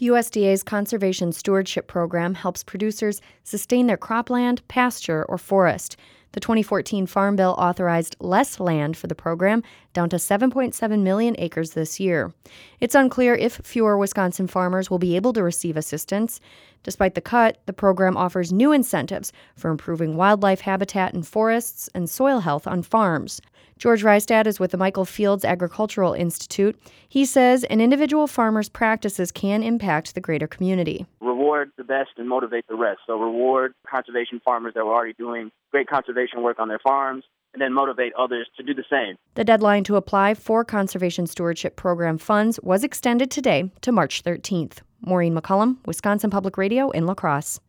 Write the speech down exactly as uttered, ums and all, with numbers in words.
The U S D A's Conservation Stewardship Program helps producers sustain their cropland, pasture, or forest. The twenty fourteen Farm Bill authorized less land for the program, down to seven point seven million acres this year. It's unclear if fewer Wisconsin farmers will be able to receive assistance. Despite the cut, the program offers new incentives for improving wildlife habitat in forests and soil health on farms. George Reistad is with the Michael Fields Agricultural Institute. He says an individual farmer's practices can impact the greater community. Reward the best and motivate the rest. So reward conservation farmers that were already doing great conservation work on their farms, and then motivate others to do the same. The deadline to apply for Conservation Stewardship Program funds was extended today to March thirteenth. Maureen McCullum, Wisconsin Public Radio in La Crosse.